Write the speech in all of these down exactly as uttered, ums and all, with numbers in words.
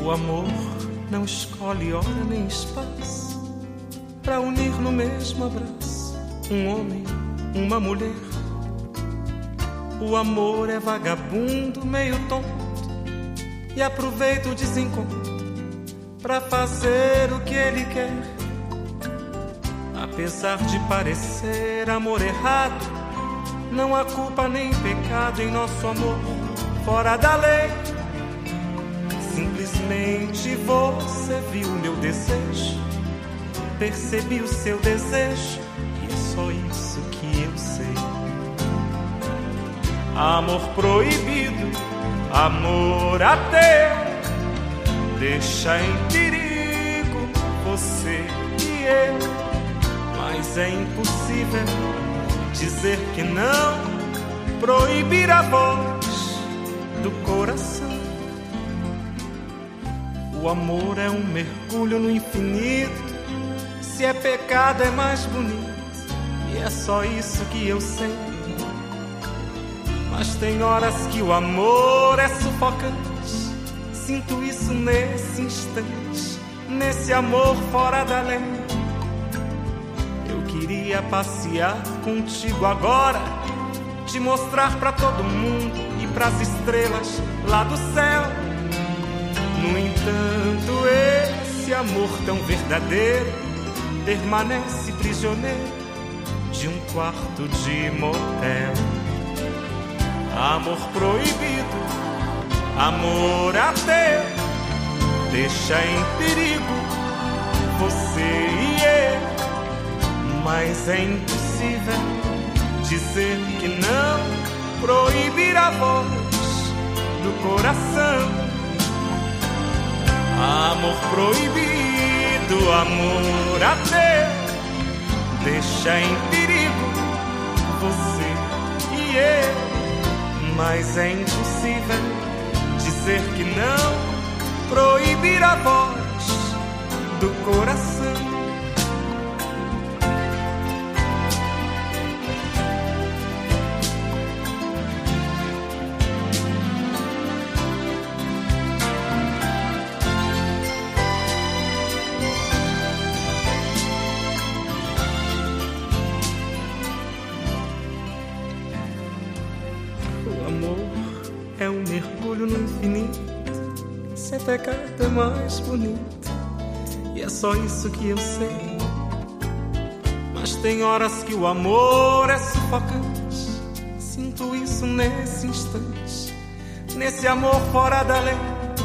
O amor não escolhe hora nem espaço pra unir no mesmo abraço um homem, uma mulher. O amor é vagabundo, meio tonto, e aproveita o desencontro pra fazer o que ele quer. Apesar de parecer amor errado, não há culpa nem pecado em nosso amor fora da lei. Simplesmente você viu meu desejo, percebi o seu desejo, e é só isso que eu sei. Amor proibido, amor ateu, deixa em perigo você e eu. Mas é impossível dizer que não, proibir a voz do coração. O amor é um mergulho no infinito, se é pecado é mais bonito, e é só isso que eu sei. Mas tem horas que o amor é sufocante, sinto isso nesse instante, nesse amor fora da lei. Eu queria passear contigo agora, te mostrar pra todo mundo e pras estrelas lá do céu. No entanto, esse amor tão verdadeiro permanece prisioneiro de um quarto de motel. Amor proibido, amor ateu, deixa em perigo você e eu. Mas é impossível dizer que não, proibir a voz do coração. Amor proibido, amor ateu, deixa em perigo você e eu. Mas é impossível dizer que não, proibir a voz do coração. É um mergulho no infinito, se é pecado é mais bonito, e é só isso que eu sei. Mas tem horas que o amor é sufocante, sinto isso nesse instante, nesse amor fora da lei.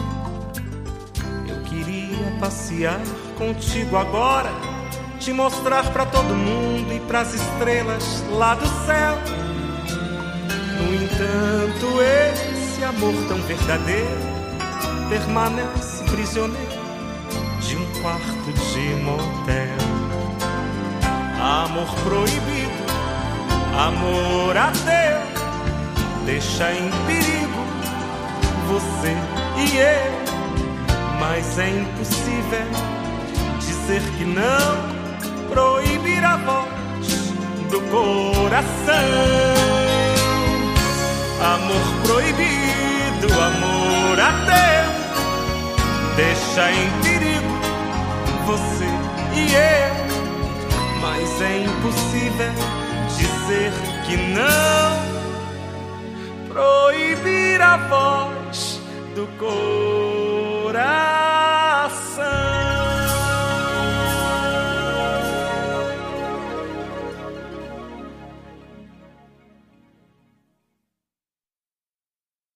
Eu queria passear contigo agora, te mostrar pra todo mundo e pras estrelas lá do céu. No entanto, esse amor tão verdadeiro permanece prisioneiro de um quarto de motel. Amor proibido, amor ateu, deixa em perigo você e eu. Mas é impossível dizer que não, proibir a voz do coração. Amor proibido, amor ateu, deixa em perigo você e eu. Mas é impossível dizer que não, proibir a voz do coração.